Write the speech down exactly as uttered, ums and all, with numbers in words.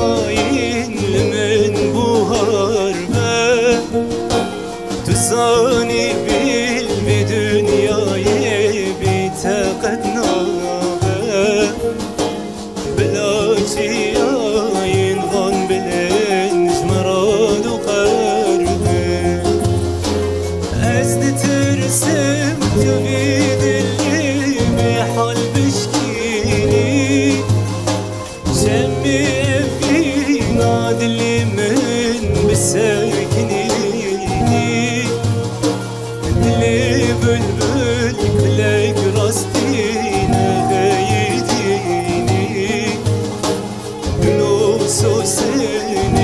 هاين من بوهار به تزاني بيل بدنياي بتقدنا بلاچی آین غان بلنج مراد و قربه از نترسم تو بیدلی به حال بشکینی شمی فی نادلی من بسرکنینی دلی بلبل کلک راستینه غیدینی سوسني